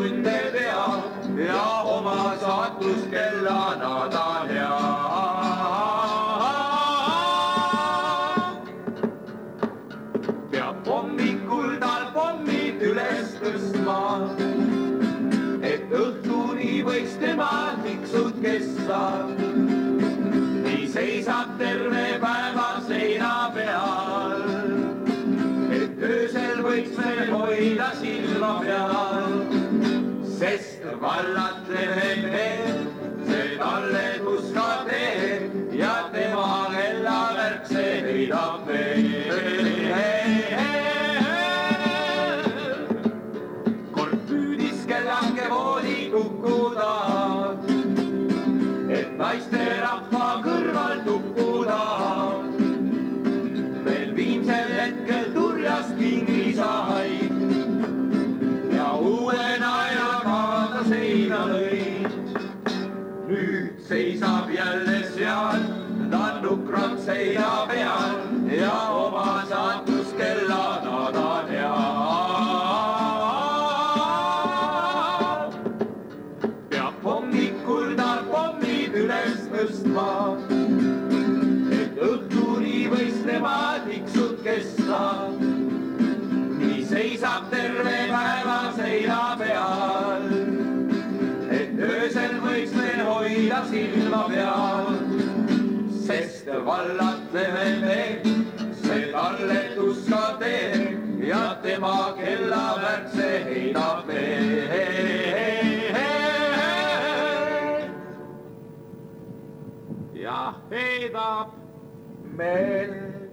tunde peab ja oma saatust kellana ta teab. Peab hommikul tal pommid üles tõstma, et õhtuni võiks tema tiksud kesta. Nii seisab terve päeva seina peal, et öösel võiks veel hoida silma peal. Sest vallatleb veel, see talle tuska teeb ja tema kellavärk see heidab veel. Kord püüdis kellake voodi kukkuda, et naiste rahva kõrval tukkuda. Veel viimsel hetkel turjast kingi sai ja uue naeraga ta seina lõi. Nüüd seisab jälle seal, ta nukralt seina peal ja oma saatust kellana ta teab. Peab hommikul tal pommid üles tõstma, et õhtuni võiks tema tiksud kesta. Nii seisab terve päeva seina peal, et öösel võiks veel hoida silma peal. Sest vallatleme veel, see talle tuska teeb ja tema kellavärk see heidab veel. Ja heidab veel.